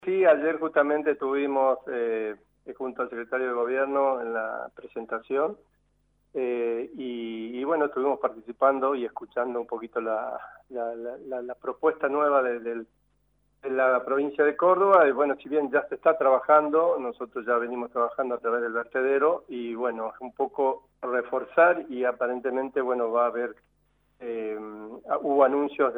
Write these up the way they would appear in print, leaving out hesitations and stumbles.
Sí, ayer justamente estuvimos junto al secretario de Gobierno en la presentación y bueno, estuvimos participando y escuchando un poquito la propuesta nueva de la provincia de Córdoba. Y bueno, si bien ya se está trabajando, nosotros ya venimos trabajando a través del vertedero y bueno, un poco reforzar y aparentemente, bueno, va a haber, hubo anuncios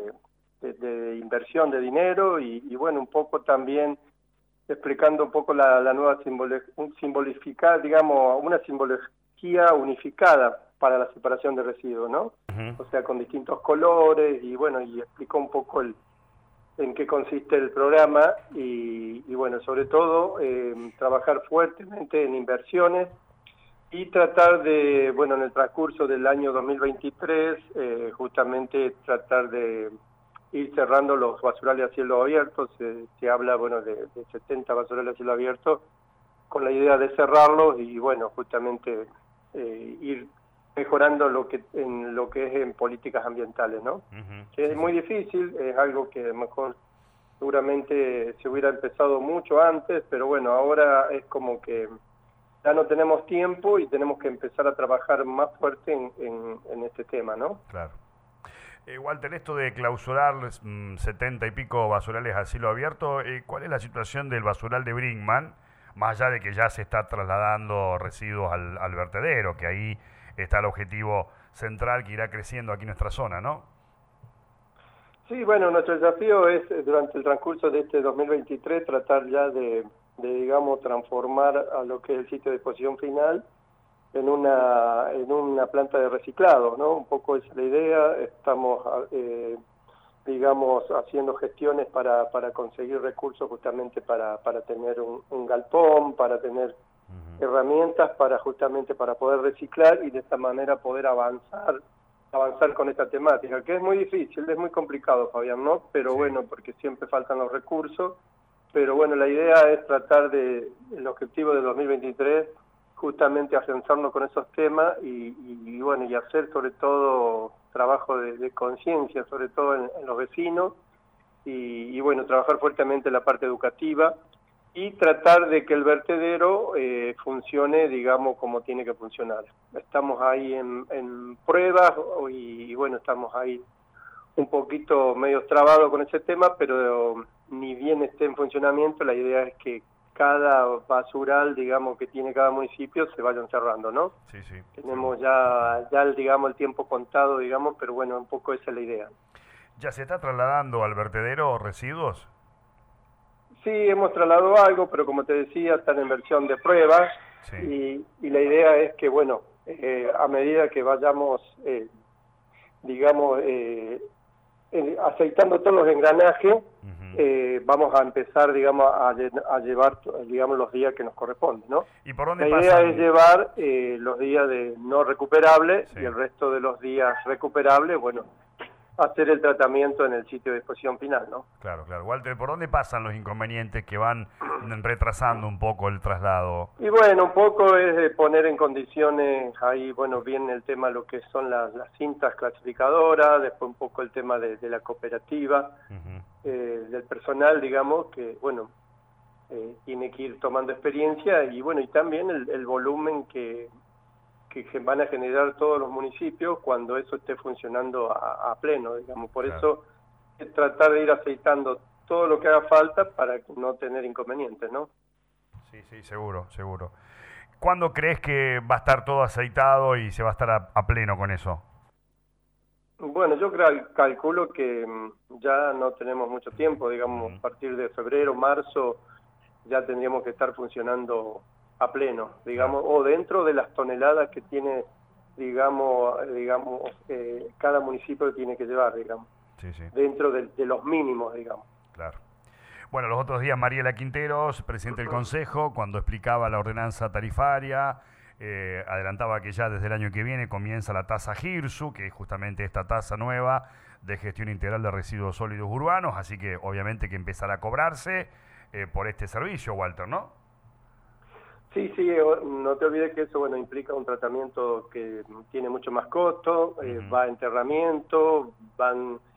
de inversión de dinero y bueno, un poco también explicando un poco la nueva simbolificar, digamos, una simbología unificada para la separación de residuos, ¿no? O sea, con distintos colores y bueno, y explicó un poco en qué consiste el programa y bueno, sobre todo trabajar fuertemente en inversiones y tratar de, bueno, en el transcurso del año 2023, justamente tratar de ir cerrando los basurales a cielo abierto. Se habla, bueno, de 70 basurales a cielo abierto, con la idea de cerrarlos y, bueno, justamente ir mejorando en lo que es en políticas ambientales, ¿no? Que Sí, es sí. muy difícil, es algo que a lo mejor seguramente se hubiera empezado mucho antes, pero bueno, ahora es como que ya no tenemos tiempo y tenemos que empezar a trabajar más fuerte en este tema, ¿no? Claro. Walter, esto de clausurar 70 y pico basurales a cielo abierto, ¿cuál es la situación del basural de Brinkman? Más allá de que ya se está trasladando residuos al vertedero, que ahí está el objetivo central que irá creciendo aquí en nuestra zona, ¿no? Sí, bueno, nuestro desafío es durante el transcurso de este 2023 tratar ya digamos, transformar a lo que es el sitio de disposición final en una planta de reciclado, ¿no? Un poco esa es la idea. Estamos, digamos, haciendo gestiones para conseguir recursos justamente para tener un galpón, para tener herramientas justamente para poder reciclar y de esta manera poder avanzar con esta temática, que es muy difícil, es muy complicado, Fabián, ¿no? Pero Sí. bueno, porque siempre faltan los recursos, pero bueno, la idea es tratar el objetivo de 2023, justamente afianzarnos con esos temas y bueno, y hacer sobre todo trabajo de conciencia, sobre todo en los vecinos, y bueno, trabajar fuertemente en la parte educativa, y tratar de que el vertedero funcione, digamos, como tiene que funcionar. Estamos ahí en pruebas y bueno, estamos ahí un poquito medio trabados con ese tema, pero ni bien esté en funcionamiento, la idea es que cada basural, digamos, que tiene cada municipio se vayan cerrando, ¿no? Sí, sí, seguro. Tenemos digamos, el tiempo contado, digamos, pero bueno, un poco esa es la idea. ¿Ya se está trasladando al vertedero residuos? Sí, hemos trasladado algo, pero como te decía, están en versión de pruebas Sí. y la idea es que, bueno, a medida que vayamos, digamos, aceitando todos los engranajes, Ujú. vamos a empezar, digamos, a llevar, digamos, los días que nos corresponden, ¿no? ¿Y por dónde La idea es pasan? llevar los días de no recuperables Sí. y el resto de los días recuperables, bueno, hacer el tratamiento en el sitio de disposición final, ¿no? Claro, claro. Walter, ¿por dónde pasan los inconvenientes que van retrasando un poco el traslado? Y bueno, un poco es de poner en condiciones ahí, bueno, bien el tema lo que son las cintas clasificadoras, después un poco el tema de la cooperativa, Ujú. del personal, digamos, que bueno, tiene que ir tomando experiencia y bueno, y también el volumen que van a generar todos los municipios cuando eso esté funcionando a pleno, digamos. Por Claro. eso es tratar de ir aceitando todo lo que haga falta para no tener inconvenientes, ¿no? Sí, sí, seguro, seguro. ¿Cuándo crees que va a estar todo aceitado y se va a estar a pleno con eso? Bueno, yo calculo que ya no tenemos mucho tiempo, digamos, Ujú. a partir de febrero, marzo, ya tendríamos que estar funcionando a pleno, Claro. digamos, o dentro de las toneladas que tiene, cada municipio tiene que llevar, digamos, Sí, sí, dentro de los mínimos, digamos. claro. Bueno, los otros días Mariela Quinteros, presidente del Consejo, cuando explicaba la ordenanza tarifaria, adelantaba que ya desde el año que viene comienza la tasa GIRSU, que es justamente esta tasa nueva de gestión integral de residuos sólidos urbanos, así que obviamente que empezará a cobrarse por este servicio, Walter, ¿no? Sí, sí, no te olvides que eso, bueno, implica un tratamiento que tiene mucho más costo, Ujú. va a enterramiento, van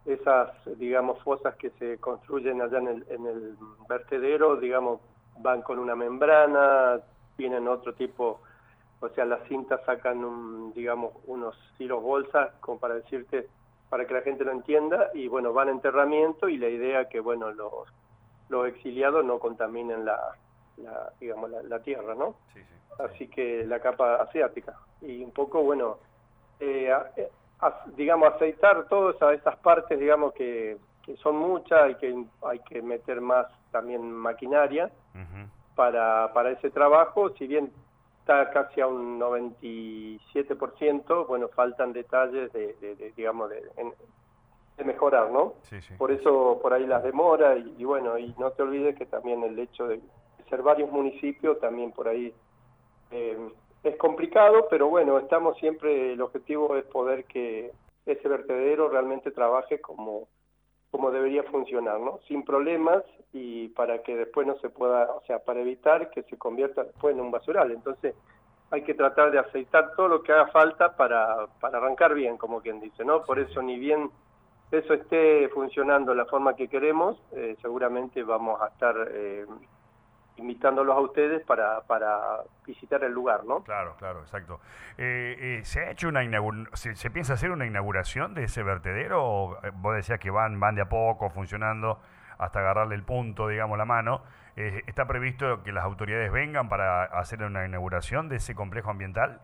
esas, digamos, fosas que se construyen allá en el vertedero, digamos, van con una membrana, tienen otro tipo, o sea, las cintas sacan, digamos, unos hilos bolsas, como para decirte, para que la gente lo entienda, y bueno, van a enterramiento, y la idea que, bueno, los exiliados no contaminen digamos, la tierra, ¿no? Sí, sí, Así que la capa asiática. Y un poco, bueno, digamos, aceitar todas esas partes, digamos, que son muchas, hay que meter más también maquinaria para ese trabajo, si bien está casi a un 97%, bueno, faltan detalles digamos, de mejorar, ¿no? sí, sí. Por eso, por ahí las demoras, y bueno, y no te olvides que también el hecho de ser varios municipios, también por ahí es complicado, pero bueno, estamos siempre, el objetivo es poder que ese vertedero realmente trabaje como debería funcionar, ¿no? Sin problemas, y para que después no se pueda, o sea, para evitar que se convierta después en un basural. Entonces hay que tratar de aceitar todo lo que haga falta para arrancar bien, como quien dice, ¿no? Por eso, ni bien eso esté funcionando de la forma que queremos, seguramente vamos a estar invitándolos a ustedes para visitar el lugar, ¿no? Claro, claro, exacto. ¿Se ha hecho se piensa hacer una inauguración de ese vertedero? ¿O, vos decías que van de a poco funcionando hasta agarrarle el punto, digamos, la mano? ¿Está previsto que las autoridades vengan para hacer una inauguración de ese complejo ambiental?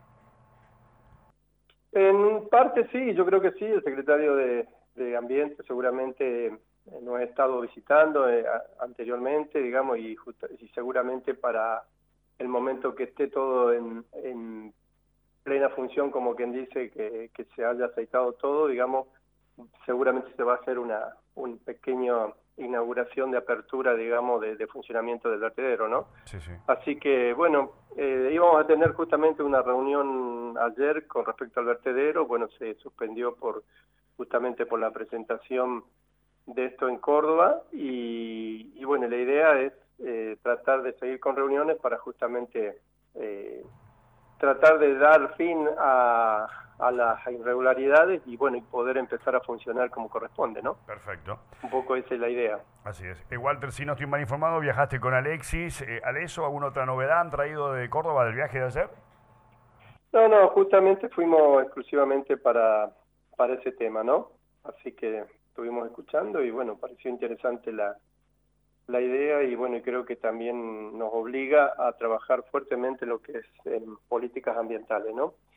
En parte sí, yo creo que sí, el secretario de Ambiente seguramente nos ha estado visitando anteriormente, digamos, y seguramente para el momento que esté todo en plena función, como quien dice, que se haya aceitado todo, digamos, seguramente se va a hacer un pequeño inauguración de apertura, digamos, de funcionamiento del vertedero, ¿no? Sí, sí. Así que, bueno, íbamos a tener justamente una reunión ayer con respecto al vertedero. Bueno, se suspendió justamente por la presentación de esto en Córdoba, y bueno, la idea es tratar de seguir con reuniones para justamente tratar de dar fin a las irregularidades y bueno, y poder empezar a funcionar como corresponde, ¿no? Perfecto. Un poco esa es la idea. Así es. Walter, si no estoy mal informado, viajaste con Alexis. ¿Aleso, alguna otra novedad han traído de Córdoba del viaje de ayer? No, justamente fuimos exclusivamente para ese tema, ¿no? Así que estuvimos escuchando y bueno, pareció interesante la idea, y bueno, y creo que también nos obliga a trabajar fuertemente lo que es en políticas ambientales, ¿no?